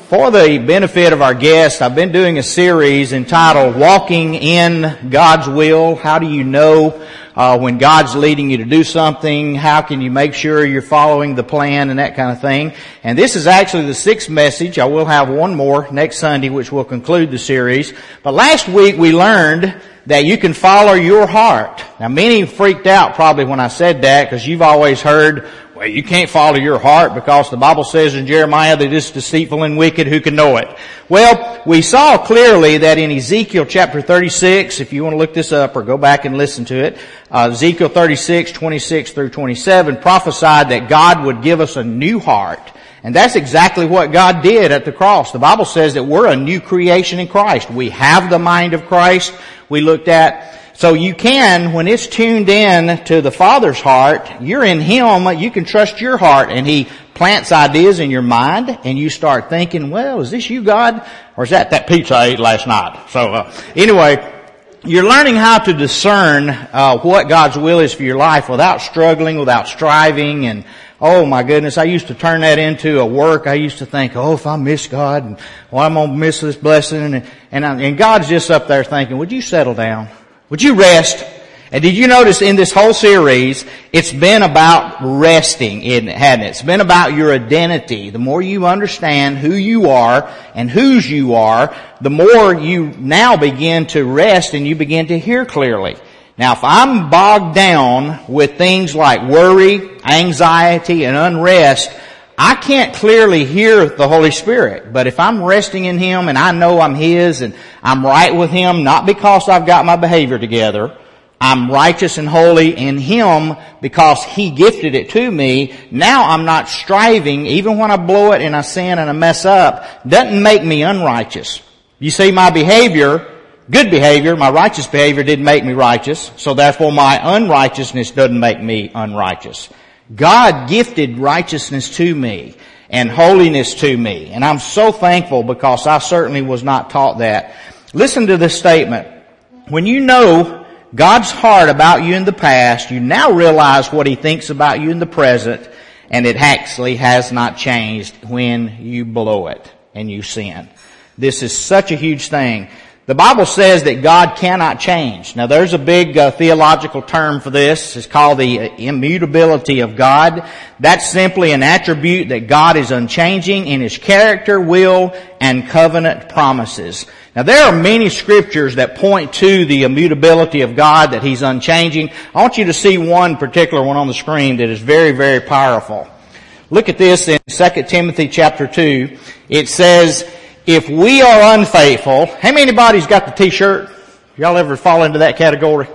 For the benefit of our guests, I've been doing a series entitled Walking in God's Will. How do you know when God's leading you to do something? How can you make sure you're following the plan and that kind of thing? And this is actually the sixth message. I will have one more next Sunday which will conclude the series. But last week we learned that you can follow your heart. Now many freaked out probably when I said that because you've always heard, well, you can't follow your heart because the Bible says in Jeremiah that it's deceitful and wicked, who can know it? Well, we saw clearly that in Ezekiel chapter 36, if you want to look this up or go back and listen to it, Ezekiel 36, 26 through 27 prophesied that God would give us a new heart. And that's exactly what God did at the cross. The Bible says that we're a new creation in Christ. We have the mind of Christ. We looked at. So you can, when it's tuned in to the Father's heart, you're in Him, you can trust your heart, and He plants ideas in your mind, and you start thinking, well, is this you, God? Or is that pizza I ate last night? So, anyway, you're learning how to discern, what God's will is for your life without struggling, without striving, and oh my goodness, I used to turn that into a work. I used to think, oh, if I miss God, and well, I'm going to miss this blessing, and God's just up there thinking, would you settle down? Would you rest? And did you notice in this whole series, it's been about resting, hadn't it? It's been about your identity. The more you understand who you are and whose you are, the more you now begin to rest and you begin to hear clearly. Now, if I'm bogged down with things like worry, anxiety, and unrest, I can't clearly hear the Holy Spirit. But if I'm resting in Him and I know I'm His and I'm right with Him, not because I've got my behavior together, I'm righteous and holy in Him because He gifted it to me. Now I'm not striving, even when I blow it and I sin and I mess up, doesn't make me unrighteous. You see, my behavior, good behavior, my righteous behavior didn't make me righteous, so therefore my unrighteousness doesn't make me unrighteous. God gifted righteousness to me and holiness to me, and I'm so thankful because I certainly was not taught that. Listen to this statement. When you know God's heart about you in the past, you now realize what He thinks about you in the present, and it actually has not changed when you blow it and you sin. This is such a huge thing. The Bible says that God cannot change. Now there's a big theological term for this. It's called the immutability of God. That's simply an attribute that God is unchanging in His character, will, and covenant promises. Now there are many scriptures that point to the immutability of God, that He's unchanging. I want you to see one particular one on the screen that is very, very powerful. Look at this in 2 Timothy chapter 2. It says, if we are unfaithful, how many anybody's got the t-shirt? Y'all ever fall into that category?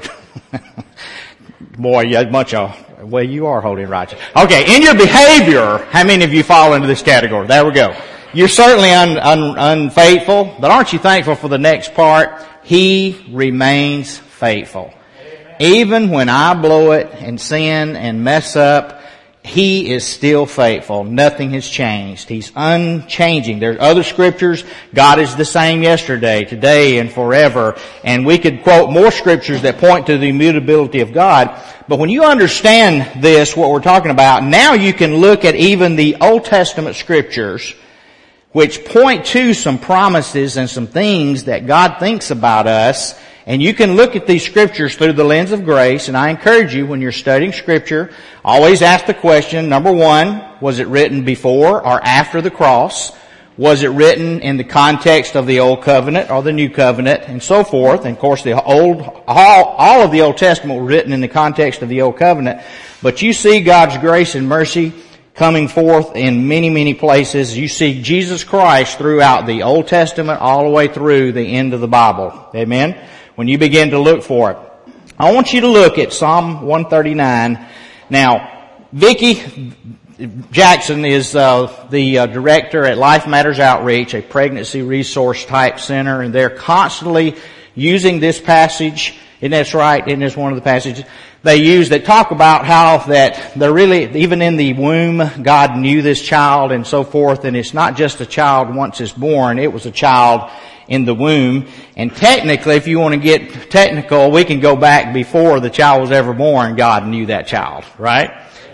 Boy, yeah, a bunch of, well, you are holy and righteous. Okay, in your behavior, how many of you fall into this category? There we go. You're certainly unfaithful, but aren't you thankful for the next part? He remains faithful. Amen. Even when I blow it and sin and mess up, He is still faithful. Nothing has changed. He's unchanging. There's other scriptures. God is the same yesterday, today, and forever. And we could quote more scriptures that point to the immutability of God. But when you understand this, what we're talking about, now you can look at even the Old Testament scriptures, which point to some promises and some things that God thinks about us. And you can look at these scriptures through the lens of grace, and I encourage you, when you're studying scripture, always ask the question, number one, was it written before or after the cross? Was it written in the context of the Old Covenant or the New Covenant, and so forth? And of course, all of the Old Testament were written in the context of the Old Covenant. But you see God's grace and mercy coming forth in many, many places. You see Jesus Christ throughout the Old Testament all the way through the end of the Bible. Amen? When you begin to look for it. I want you to look at Psalm 139. Now, Vicki Jackson is the director at Life Matters Outreach, a pregnancy resource type center, and they're constantly using this passage. Isn't that right? Isn't this one of the passages they use that talk about how that they're really, even in the womb, God knew this child and so forth, and it's not just a child once it's born, it was a child in the womb. And technically, if you want to get technical, we can go back before the child was ever born. God knew that child, right?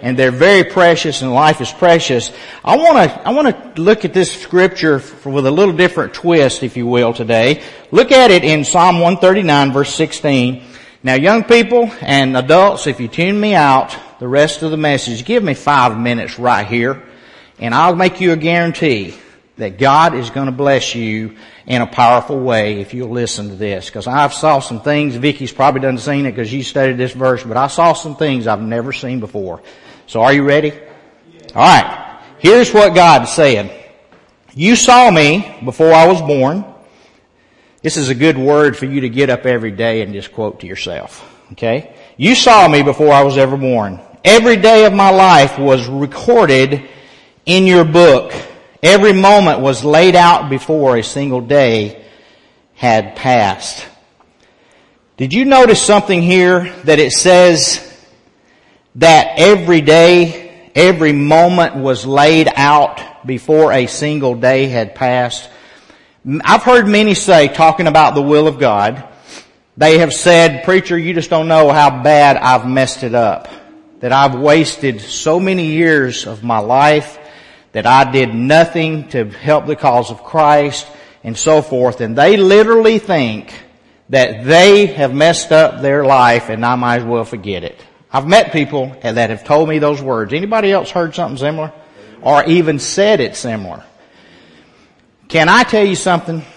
and they're very precious, and life is precious. I want to look at this scripture with a little different twist, if you will, today. Look at it in Psalm 139, verse 16. Now, young people and adults, if you tune me out, the rest of the message, give me 5 minutes right here, and I'll make you a guarantee that God is going to bless you in a powerful way if you'll listen to this. Because I've saw some things, Vicky's probably done seen it because you studied this verse, but I saw some things I've never seen before. So are you ready? Alright. Here's what God said. You saw me before I was born. This is a good word for you to get up every day and just quote to yourself. Okay? You saw me before I was ever born. Every day of my life was recorded in your book. Every moment was laid out before a single day had passed. Did you notice something here that it says that every day, every moment was laid out before a single day had passed? I've heard many say, talking about the will of God, they have said, preacher, you just don't know how bad I've messed it up. That I've wasted so many years of my life, that I did nothing to help the cause of Christ, and so forth. And they literally think that they have messed up their life and I might as well forget it. I've met people that have told me those words. Anybody else heard something similar? Or even said it similar? Can I tell you something?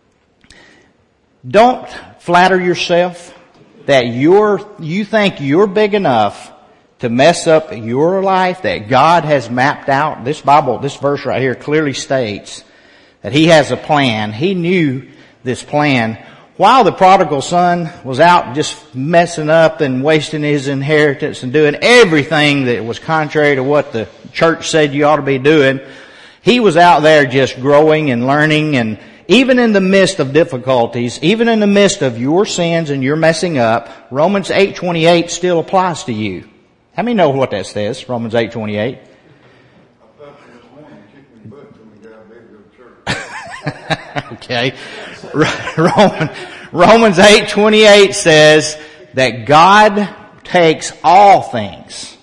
Don't flatter yourself that you think you're big enough to mess up your life that God has mapped out. This verse right here clearly states that He has a plan. He knew this plan. While the prodigal son was out just messing up and wasting his inheritance and doing everything that was contrary to what the church said you ought to be doing, he was out there just growing and learning, and even in the midst of difficulties, even in the midst of your sins and your messing up, Romans 8:28 still applies to you. How many know what that says? Romans 8:28. Okay. Romans 8:28 says that God takes all things,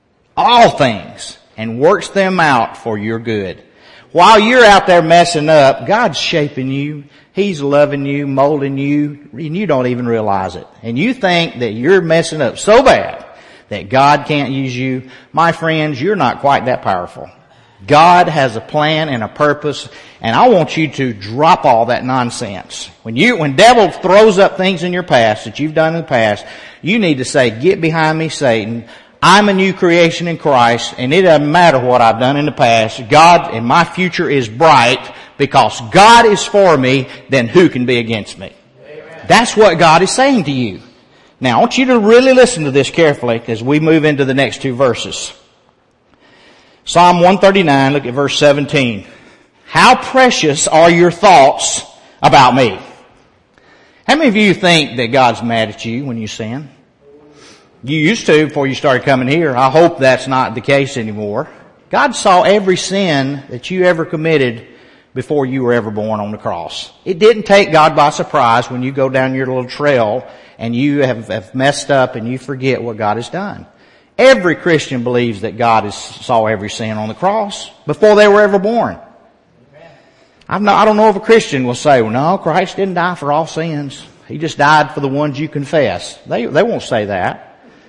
and works them out for your good. While you're out there messing up, God's shaping you. He's loving you, molding you, and you don't even realize it. And you think that you're messing up so bad that God can't use you. My friends, you're not quite that powerful. God has a plan and a purpose, and I want you to drop all that nonsense. When devil throws up things in your past that you've done in the past, you need to say, get behind me, Satan. I'm a new creation in Christ, and it doesn't matter what I've done in the past. God and my future is bright because God is for me, then who can be against me? Amen. That's what God is saying to you. Now, I want you to really listen to this carefully as we move into the next two verses. Psalm 139, look at verse 17. How precious are your thoughts about me? How many of you think that God's mad at you when you sin? You used to before you started coming here. I hope that's not the case anymore. God saw every sin that you ever committed before you were ever born on the cross. It didn't take God by surprise when you go down your little trail and you have messed up and you forget what God has done. Every Christian believes that God saw every sin on the cross before they were ever born. I don't know if a Christian will say, well, no, Christ didn't die for all sins. He just died for the ones you confess. They won't say that.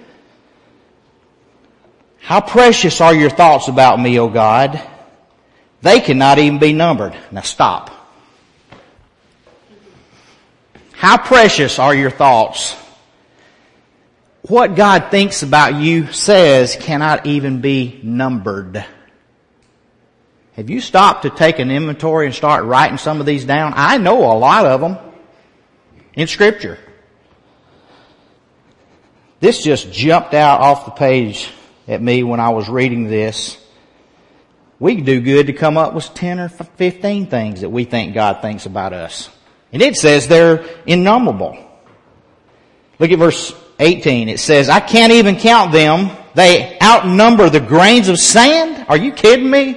How precious are your thoughts about me, O God? They cannot even be numbered. Now stop. How precious are your thoughts? What God thinks about you says cannot even be numbered. Have you stopped to take an inventory and start writing some of these down? I know a lot of them in Scripture. This just jumped out off the page at me when I was reading this. We do good to come up with 10 or 15 things that we think God thinks about us. And it says they're innumerable. Look at verse 18. It says, I can't even count them. They outnumber the grains of sand. Are you kidding me?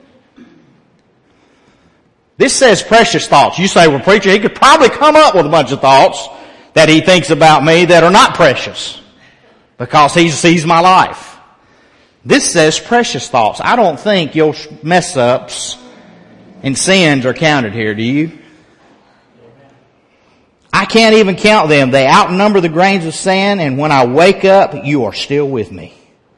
This says precious thoughts. You say, well, preacher, he could probably come up with a bunch of thoughts that he thinks about me that are not precious because he sees my life. This says precious thoughts. I don't think your mess-ups and sins are counted here, do you? I can't even count them. They outnumber the grains of sand, and when I wake up, you are still with me.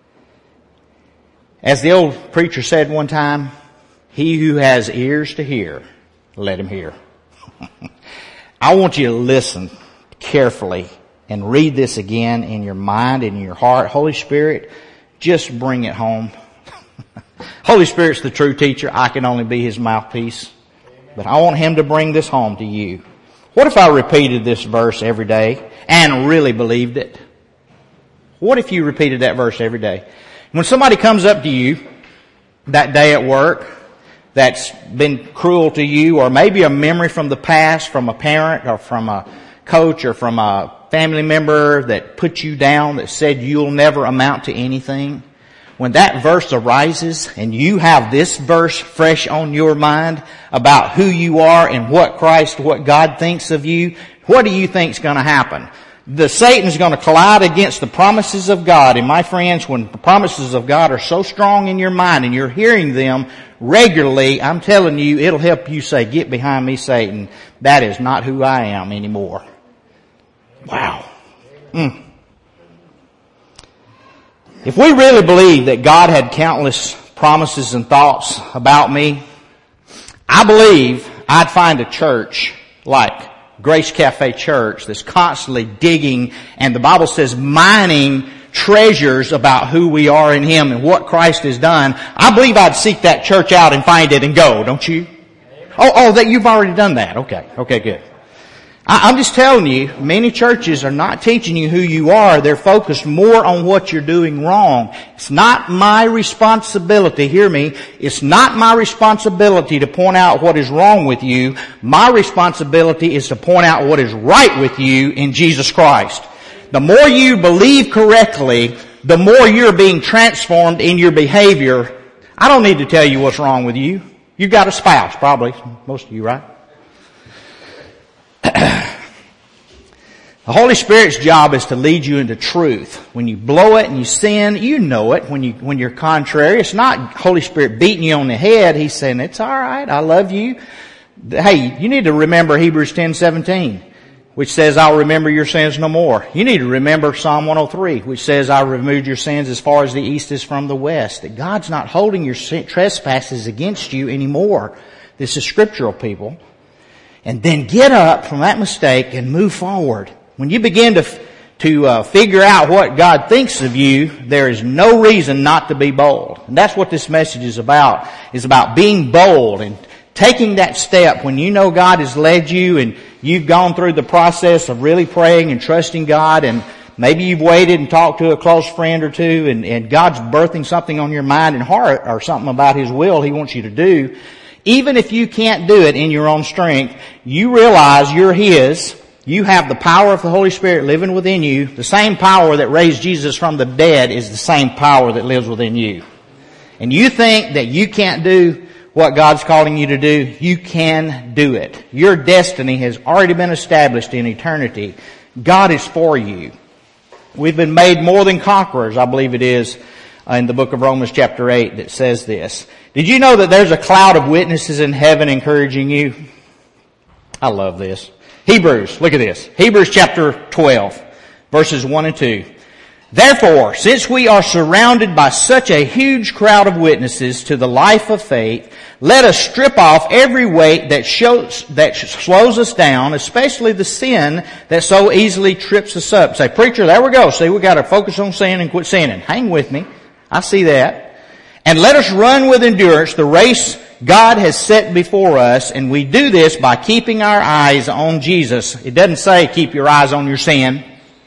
As the old preacher said one time, he who has ears to hear, let him hear. I want you to listen carefully and read this again in your mind and in your heart. Holy Spirit, just bring it home. Holy Spirit's the true teacher. I can only be His mouthpiece. But I want Him to bring this home to you. What if I repeated this verse every day and really believed it? What if you repeated that verse every day? When somebody comes up to you that day at work that's been cruel to you, or maybe a memory from the past, from a parent or from a coach or from a family member that put you down, that said you'll never amount to anything, when that verse arises and you have this verse fresh on your mind about who you are and what God thinks of you, what do you think's going to happen? Satan's going to collide against the promises of God. And my friends, when the promises of God are so strong in your mind and you're hearing them regularly, I'm telling you, it'll help you say, get behind me, Satan. That is not who I am anymore. Wow. If we really believe that God had countless promises and thoughts about me, I believe I'd find a church like Grace Cafe Church that's constantly digging, and the Bible says mining treasures about who we are in Him and what Christ has done. I believe I'd seek that church out and find it and go, don't you? Oh, that you've already done that. Okay, good. I'm just telling you, many churches are not teaching you who you are. They're focused more on what you're doing wrong. It's not my responsibility, hear me, it's not my responsibility to point out what is wrong with you. My responsibility is to point out what is right with you in Jesus Christ. The more you believe correctly, the more you're being transformed in your behavior. I don't need to tell you what's wrong with you. You've got a spouse, probably. Most of you, right? The Holy Spirit's job is to lead you into truth. When you blow it and you sin, you know it when you're contrary. It's not Holy Spirit beating you on the head. He's saying, it's alright, I love you. Hey, you need to remember Hebrews 10:17, which says, I'll remember your sins no more. You need to remember Psalm 103, which says, I'll remove your sins as far as the east is from the west. That God's not holding your trespasses against you anymore. This is scriptural, people. And then get up from that mistake and move forward. When you begin to figure out what God thinks of you, there is no reason not to be bold. And that's what this message is about being bold and taking that step when you know God has led you and you've gone through the process of really praying and trusting God, and maybe you've waited and talked to a close friend or two, and God's birthing something on your mind and heart or something about His will He wants you to do. Even if you can't do it in your own strength, you realize you're His. You have the power of the Holy Spirit living within you. The same power that raised Jesus from the dead is the same power that lives within you. And you think that you can't do what God's calling you to do, you can do it. Your destiny has already been established in eternity. God is for you. We've been made more than conquerors, I believe it is, in the book of Romans chapter 8 that says this. Did you know that there's a cloud of witnesses in heaven encouraging you? I love this. Hebrews, look at this. Hebrews chapter 12, verses 1 and 2. Therefore, since we are surrounded by such a huge crowd of witnesses to the life of faith, let us strip off every weight that slows us down, especially the sin that so easily trips us up. Say, preacher, there we go. See, we got to focus on sin and quit sinning. Hang with me. I see that. And let us run with endurance the race God has set before us, and we do this by keeping our eyes on Jesus. It doesn't say keep your eyes on your sin.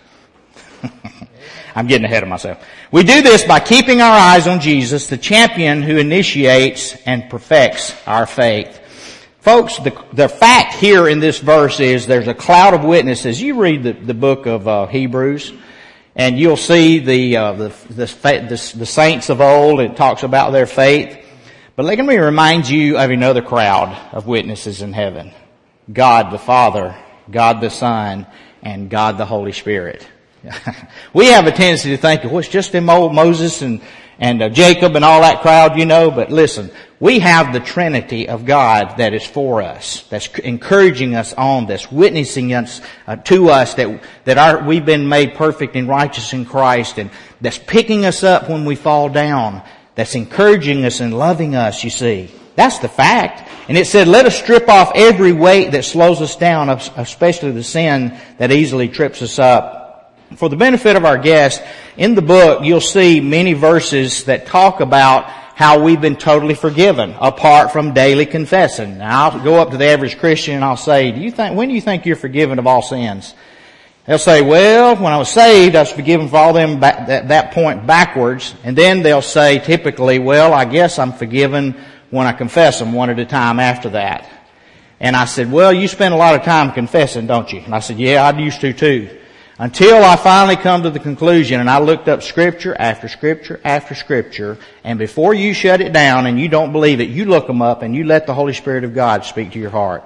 I'm getting ahead of myself. We do this by keeping our eyes on Jesus, the champion who initiates and perfects our faith. Folks, the fact here in this verse is there's a cloud of witnesses. You read the book of Hebrews, and you'll see the saints of old. It talks about their faith. But let me remind you of another crowd of witnesses in heaven. God the Father, God the Son, and God the Holy Spirit. We have a tendency to think, well, it's just them old Moses and Jacob and all that crowd, you know. But listen, we have the Trinity of God that is for us, that's encouraging us on, that's witnessing us to us that we've been made perfect and righteous in Christ, and that's picking us up when we fall down, that's encouraging us and loving us, you see. That's the fact. And it said, let us strip off every weight that slows us down, especially the sin that easily trips us up. For the benefit of our guests, in the book you'll see many verses that talk about how we've been totally forgiven apart from daily confessing. Now I'll go up to the average Christian and I'll say, when do you think you're forgiven of all sins? They'll say, well, when I was saved, I was forgiven for all them at that point backwards. And then they'll say typically, well, I guess I'm forgiven when I confess them one at a time after that. And I said, well, you spend a lot of time confessing, don't you? And I said, yeah, I used to too. Until I finally come to the conclusion, and I looked up scripture after scripture after scripture, and before you shut it down and you don't believe it, you look them up and you let the Holy Spirit of God speak to your heart.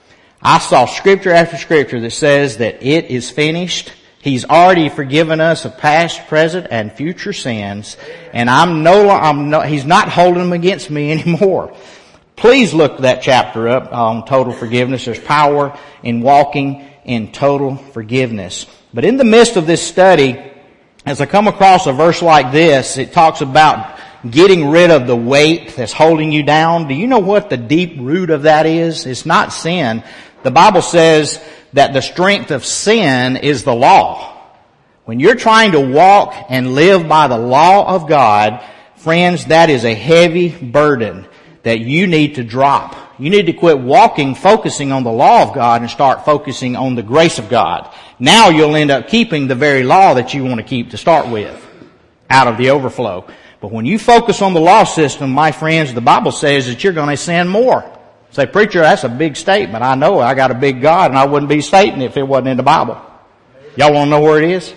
I saw scripture after scripture that says that it is finished. He's already forgiven us of past, present, and future sins, and He's not holding them against me anymore. Please look that chapter up on total forgiveness. There's power in walking in total forgiveness. But in the midst of this study, as I come across a verse like this, it talks about getting rid of the weight that's holding you down. Do you know what the deep root of that is? It's not sin. The Bible says that the strength of sin is the law. When you're trying to walk and live by the law of God, friends, that is a heavy burden that you need to drop. You need to quit focusing on the law of God and start focusing on the grace of God. Now you'll end up keeping the very law that you want to keep to start with out of the overflow. But when you focus on the law system, my friends, the Bible says that you're going to sin more. Say, preacher, that's a big statement. I know I got a big God and I wouldn't be Satan if it wasn't in the Bible. Y'all want to know where it is?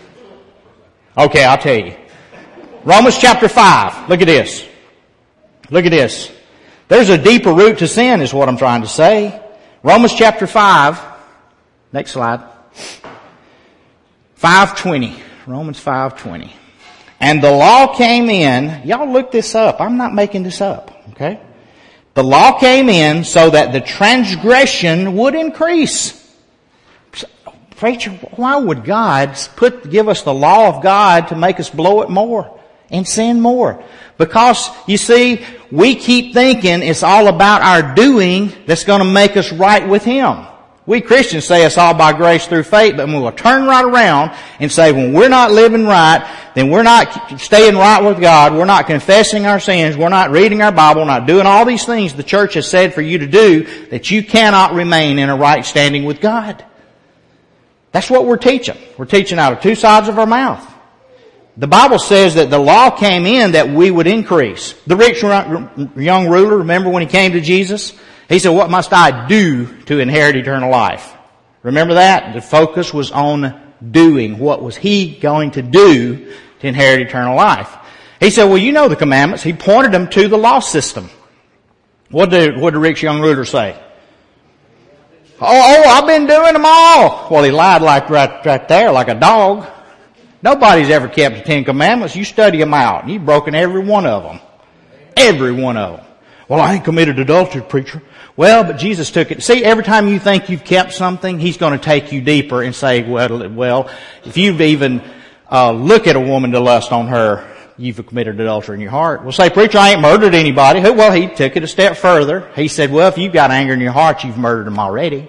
Okay, I'll tell you. Romans chapter 5. Look at this. Look at this. There's a deeper root to sin is what I'm trying to say. Romans chapter 5. Next slide. 5:20. Romans 5:20. And the law came in. Y'all look this up. I'm not making this up. Okay? The law came in so that the transgression would increase. Preacher, why would God give us the law of God to make us blow it more and sin more? Because, you see, we keep thinking it's all about our doing that's going to make us right with Him. We Christians say it's all by grace through faith, but we'll turn right around and say when we're not living right, then we're not staying right with God, we're not confessing our sins, we're not reading our Bible, we're not doing all these things the church has said for you to do, that you cannot remain in a right standing with God. That's what we're teaching. We're teaching out of two sides of our mouth. The Bible says that the law came in that we would increase. The rich young ruler, remember when he came to Jesus? He said, what must I do to inherit eternal life? Remember that? The focus was on doing. What was he going to do to inherit eternal life? He said, well, you know the commandments. He pointed them to the law system. What did the rich young ruler say? Oh, I've been doing them all. Well, he lied like right there, like a dog. Nobody's ever kept the 10 Commandments. You study them out. You've broken every one of them. Every one of them. Well, I ain't committed adultery, preacher. Well, but Jesus took it. See, every time you think you've kept something, He's going to take you deeper and say, well, if you've even look at a woman to lust on her, you've committed adultery in your heart. Well, say, preacher, I ain't murdered anybody. Well, He took it a step further. He said, well, if you've got anger in your heart, you've murdered them already.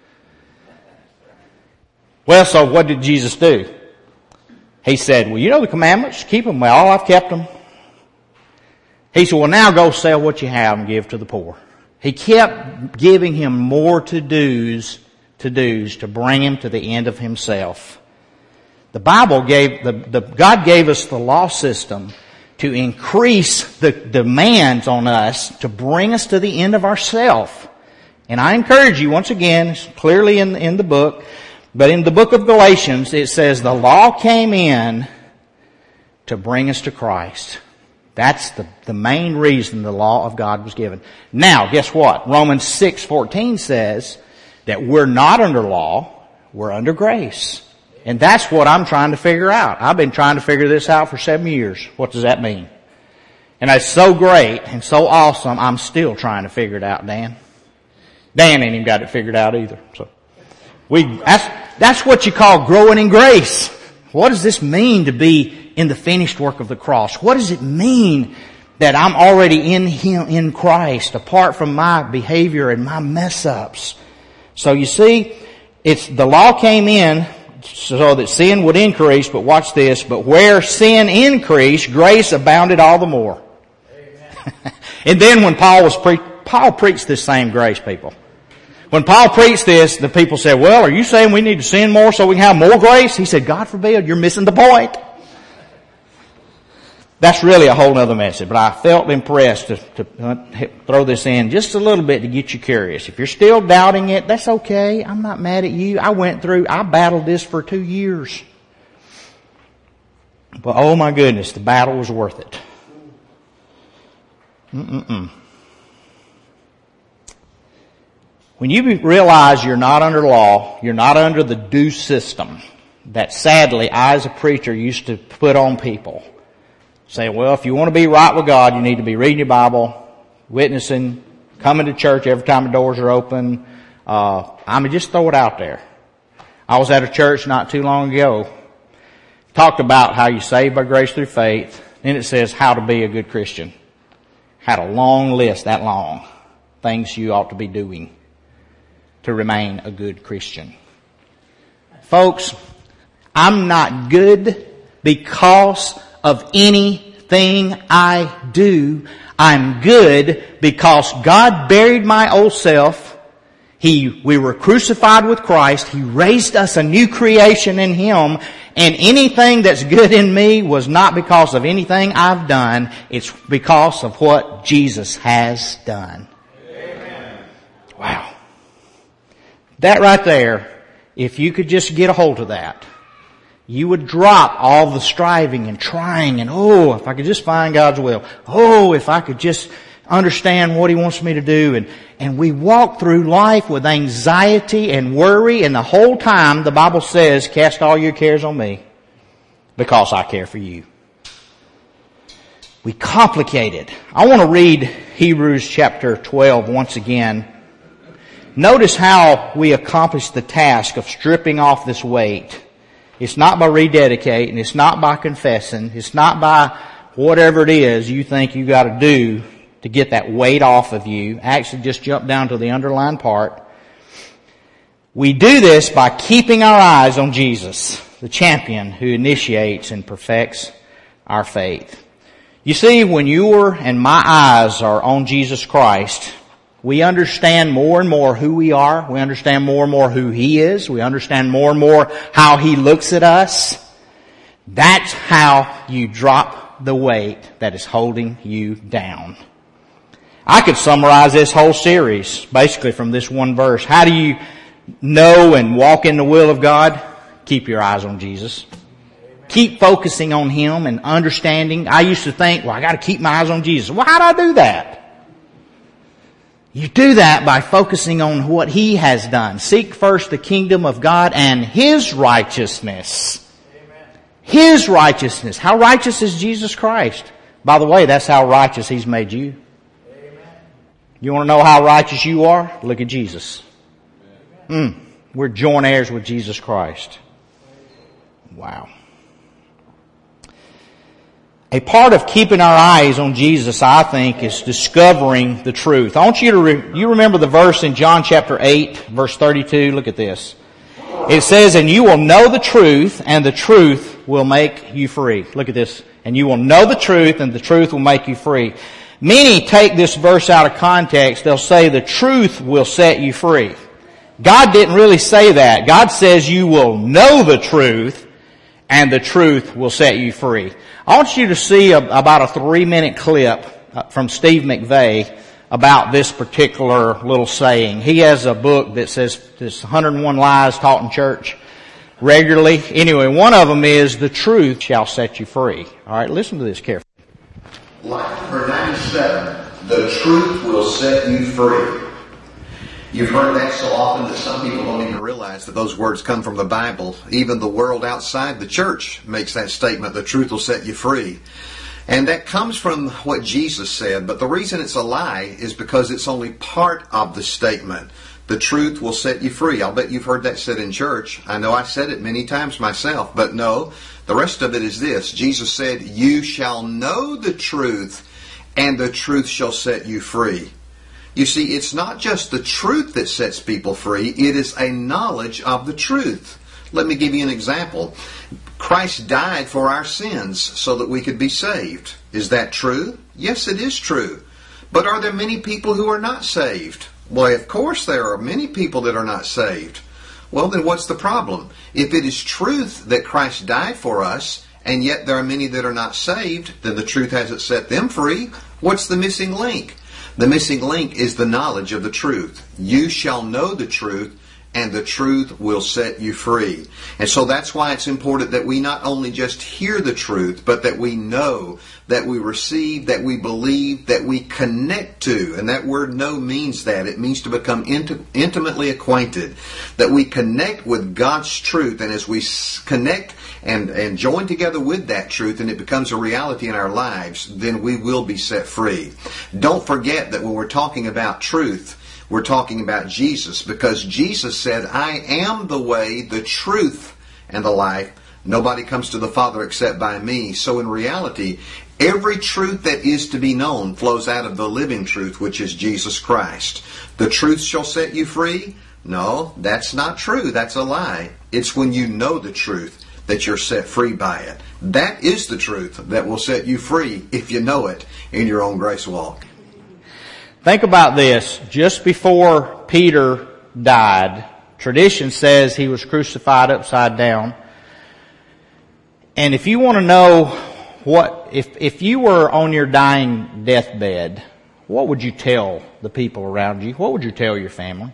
Well, so what did Jesus do? He said, well, you know the commandments. Keep them. Well, I've kept them. He said, well, now go sell what you have and give to the poor. He kept giving him more to-dos to bring him to the end of himself. The Bible God gave us the law system to increase the demands on us to bring us to the end of ourself. And I encourage you, once again, it's clearly in the book, but in the book of Galatians, it says the law came in to bring us to Christ. That's the main reason the law of God was given. Now, guess what? Romans 6:14 says that we're not under law, we're under grace. And that's what I'm trying to figure out. I've been trying to figure this out for 7 years. What does that mean? And that's so great and so awesome, I'm still trying to figure it out, Dan. Dan ain't even got it figured out either. So that's what you call growing in grace. What does this mean to be in the finished work of the cross? What does it mean that I'm already in Him, in Christ, apart from my behavior and my mess-ups? So you see, the law came in so that sin would increase, but watch this, but where sin increased, grace abounded all the more. And then when Paul preached this same grace, people. When Paul preached this, the people said, well, are you saying we need to sin more so we can have more grace? He said, God forbid, you're missing the point. That's really a whole other message, but I felt impressed to throw this in just a little bit to get you curious. If you're still doubting it, that's okay. I'm not mad at you. I battled this for 2 years. But oh my goodness, the battle was worth it. When you realize you're not under law, you're not under the due system that sadly I as a preacher used to put on people. Say, well, if you want to be right with God, you need to be reading your Bible, witnessing, coming to church every time the doors are open. Just throw it out there. I was at a church not too long ago. Talked about how you saved by grace through faith. Then it says how to be a good Christian. Had a long list, that long. Things you ought to be doing to remain a good Christian. Folks, I'm not good because of anything I do. I'm good because God buried my old self. We were crucified with Christ. He raised us a new creation in Him. And anything that's good in me was not because of anything I've done. It's because of what Jesus has done. Amen. Wow. That right there, if you could just get a hold of that, you would drop all the striving and trying and, if I could just find God's will. If I could just understand what He wants me to do. And we walk through life with anxiety and worry, and the whole time the Bible says, cast all your cares on me because I care for you. We complicate it. I want to read Hebrews chapter 12 once again. Notice how we accomplish the task of stripping off this weight. It's not by rededicating. It's not by confessing. It's not by whatever it is you think you got to do to get that weight off of you. Actually, just jump down to the underlined part. We do this by keeping our eyes on Jesus, the champion who initiates and perfects our faith. You see, when your and my eyes are on Jesus Christ, we understand more and more who we are. We understand more and more who He is. We understand more and more how He looks at us. That's how you drop the weight that is holding you down. I could summarize this whole series basically from this one verse. How do you know and walk in the will of God? Keep your eyes on Jesus. Keep focusing on Him and understanding. I used to think, I got to keep my eyes on Jesus. Well, how do I do that? You do that by focusing on what He has done. Seek first the kingdom of God and His righteousness. Amen. His righteousness. How righteous is Jesus Christ? By the way, that's how righteous He's made you. Amen. You want to know how righteous you are? Look at Jesus. We're joint heirs with Jesus Christ. Wow. A part of keeping our eyes on Jesus, I think, is discovering the truth. I want you to you remember the verse in John chapter 8, verse 32. Look at this. It says, and you will know the truth, and the truth will make you free. Look at this. And you will know the truth, and the truth will make you free. Many take this verse out of context. They'll say the truth will set you free. God didn't really say that. God says you will know the truth, and the truth will set you free. I want you to see about a 3-minute clip from Steve McVeigh about this particular little saying. He has a book that says this 101 lies taught in church regularly. Anyway, one of them is the truth shall set you free. All right, listen to this carefully. Like number 97, the truth will set you free. You've heard that so often that some people don't even realize that those words come from the Bible. Even the world outside the church makes that statement, the truth will set you free. And that comes from what Jesus said, but the reason it's a lie is because it's only part of the statement. The truth will set you free. I'll bet you've heard that said in church. I know I said it many times myself, but no, the rest of it is this. Jesus said, you shall know the truth, and the truth shall set you free. You see, it's not just the truth that sets people free, it is a knowledge of the truth. Let me give you an example. Christ died for our sins so that we could be saved. Is that true? Yes, it is true. But are there many people who are not saved? Well, of course there are many people that are not saved. Well, then what's the problem? If it is truth that Christ died for us, and yet there are many that are not saved, then the truth hasn't set them free. What's the missing link? The missing link is the knowledge of the truth. You shall know the truth, and the truth will set you free. And so that's why it's important that we not only just hear the truth, but that we know, that we receive, that we believe, that we connect to. And that word know means that. It means to become intimately acquainted. That we connect with God's truth, and as we connect and join together with that truth, and it becomes a reality in our lives, then we will be set free. Don't forget that when we're talking about truth, we're talking about Jesus, because Jesus said, I am the way, the truth, and the life. Nobody comes to the Father except by me. So in reality, every truth that is to be known flows out of the living truth, which is Jesus Christ. The truth shall set you free? No, that's not true. That's a lie. It's when you know the truth that you're set free by it. That is the truth that will set you free if you know it in your own grace walk. Think about this. Just before Peter died, tradition says he was crucified upside down. And if you want to know if you were on your dying deathbed, what would you tell the people around you? What would you tell your family?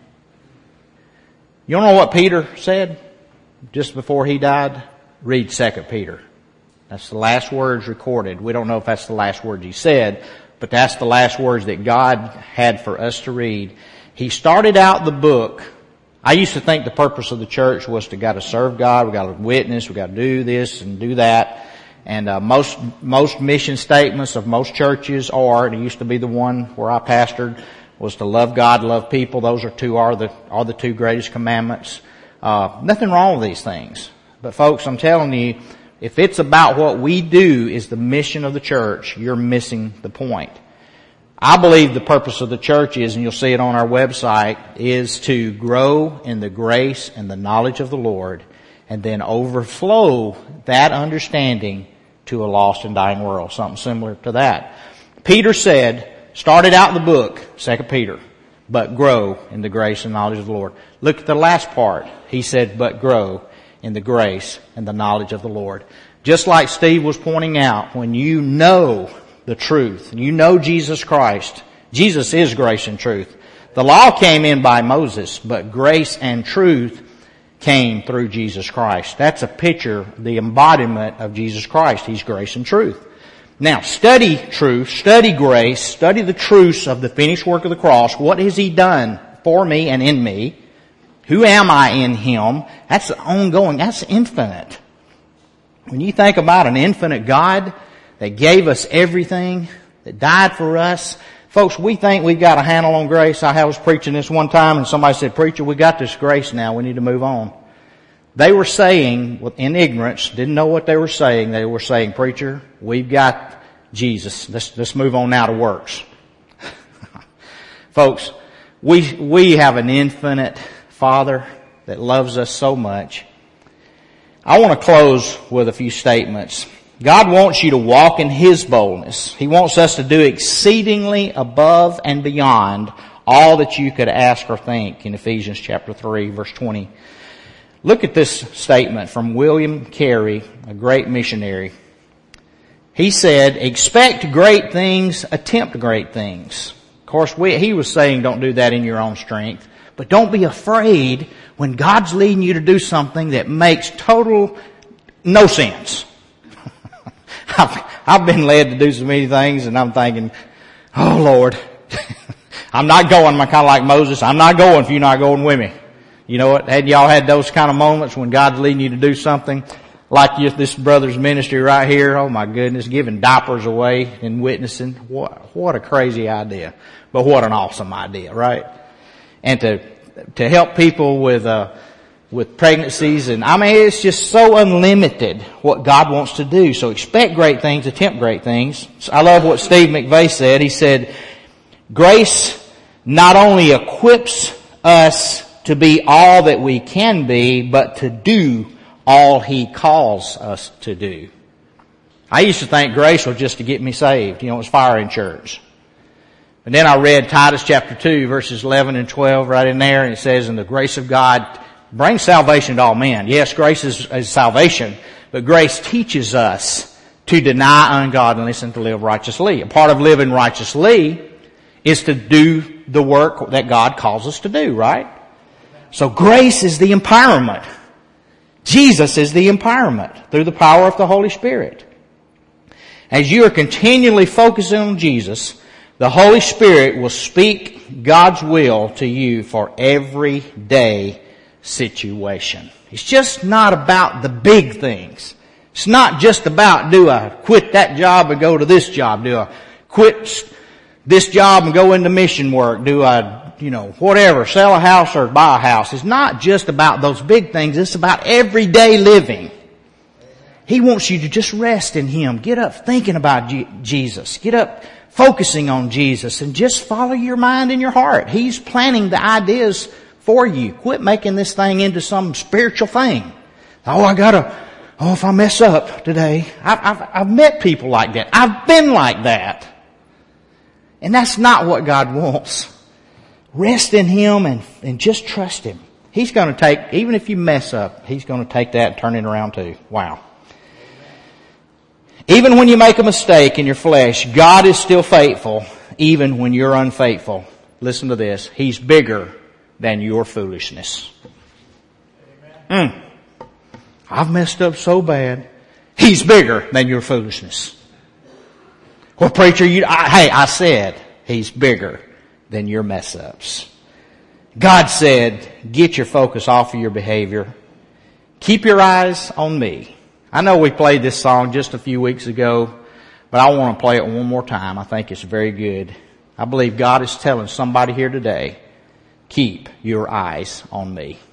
You don't know what Peter said just before he died? Read 2 Peter. That's the last words recorded. We don't know if that's the last words he said, but that's the last words that God had for us to read. He started out the book. I used to think the purpose of the church was to got to serve God, we got to witness, we got to do this and do that. And most mission statements of most churches and it used to be the one where I pastored, was to love God, love people. Those are the two greatest commandments. Nothing wrong with these things. But folks, I'm telling you, if it's about what we do is the mission of the church, you're missing the point. I believe the purpose of the church is, and you'll see it on our website, is to grow in the grace and the knowledge of the Lord, and then overflow that understanding to a lost and dying world. Something similar to that. Peter started out the book, 2 Peter, but grow in the grace and knowledge of the Lord. Look at the last part. He said, but grow in the grace and the knowledge of the Lord. Just like Steve was pointing out, when you know the truth, and you know Jesus Christ, Jesus is grace and truth. The law came in by Moses, but grace and truth came through Jesus Christ. That's a picture, the embodiment of Jesus Christ. He's grace and truth. Now, study truth, study grace, study the truths of the finished work of the cross. What has He done for me and in me? Who am I in Him? That's ongoing. That's infinite. When you think about an infinite God that gave us everything, that died for us, folks, we think we've got a handle on grace. I was preaching this one time and somebody said, "Preacher, we got this grace now. We need to move on." They were saying, in ignorance, didn't know what they were saying. They were saying, "Preacher, we've got Jesus. Let's move on now to works." Folks, we have an infinite Father that loves us so much. I want to close with a few statements. God wants you to walk in His boldness. He wants us to do exceedingly above and beyond all that you could ask or think in Ephesians chapter 3, verse 20. Look at this statement from William Carey, a great missionary. He said, "Expect great things, attempt great things." Of course, he was saying don't do that in your own strength. But don't be afraid when God's leading you to do something that makes total no sense. I've been led to do so many things and I'm thinking, oh Lord, I'm not going. I'm kind of like Moses. I'm not going if you're not going with me. You know what? Had y'all had those kind of moments when God's leading you to do something? Like this brother's ministry right here. Oh my goodness, giving diapers away and witnessing. What a crazy idea. But what an awesome idea, right? And to help people with pregnancies, and I mean, it's just so unlimited what God wants to do. So expect great things, attempt great things. I love what Steve McVeigh said. He said, grace not only equips us to be all that we can be, but to do all He calls us to do. I used to think grace was just to get me saved. It was fire in church. And then I read Titus chapter 2, verses 11 and 12 right in there, and it says, and the grace of God brings salvation to all men. Yes, grace is salvation, but grace teaches us to deny ungodliness and to live righteously. A part of living righteously is to do the work that God calls us to do, right? So grace is the empowerment. Jesus is the empowerment through the power of the Holy Spirit. As you are continually focusing on Jesus, the Holy Spirit will speak God's will to you for everyday situation. It's just not about the big things. It's not just about, do I quit that job and go to this job? Do I quit this job and go into mission work? Do I, whatever, sell a house or buy a house? It's not just about those big things. It's about everyday living. He wants you to just rest in Him. Get up thinking about Jesus. Get up focusing on Jesus and just follow your mind and your heart. He's planning the ideas for you. Quit making this thing into some spiritual thing. If I mess up today. I've met people like that. I've been like that. And that's not what God wants. Rest in Him and just trust Him. He's going to take, even if you mess up, He's going to take that and turn it around too. Wow. Even when you make a mistake in your flesh, God is still faithful, even when you're unfaithful. Listen to this. He's bigger than your foolishness. I've messed up so bad. He's bigger than your foolishness. Well, preacher, I said He's bigger than your mess ups. God said, get your focus off of your behavior. Keep your eyes on me. I know we played this song just a few weeks ago, but I want to play it one more time. I think it's very good. I believe God is telling somebody here today, keep your eyes on me.